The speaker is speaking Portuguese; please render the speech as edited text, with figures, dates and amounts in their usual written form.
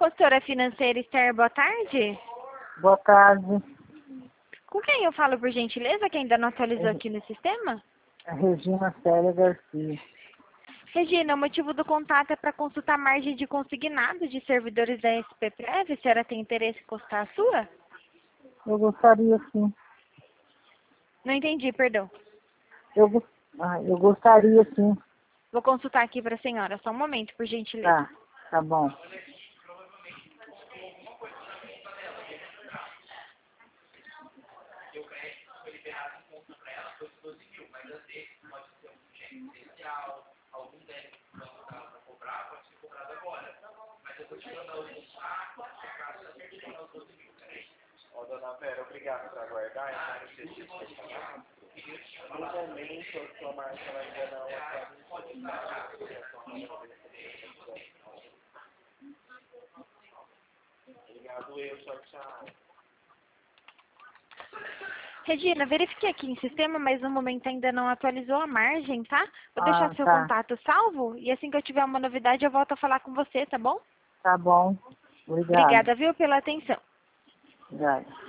Consultora financeira Esther, boa tarde. Boa tarde. Com quem eu falo, por gentileza, que ainda não atualizou aqui no sistema? A Regina Célia Garcia. Regina, o motivo do contato é para consultar a margem de consignado de servidores da SP Prev. A senhora tem interesse em consultar a sua? Eu gostaria sim. Não entendi, perdão. Eu gostaria sim. Vou consultar aqui para a senhora. Só um momento, por gentileza. Tá bom. Ó, dona Vera, obrigado por aguardar. No momento, a sua marca ela ainda não Obrigado, tchau. Regina, verifiquei aqui em sistema, mas no momento ainda não atualizou a margem, tá? Vou deixar seu contato salvo e assim que eu tiver uma novidade eu volto a falar com você, tá bom? Tá bom. Obrigado. Obrigada, viu, pela atenção. Obrigado.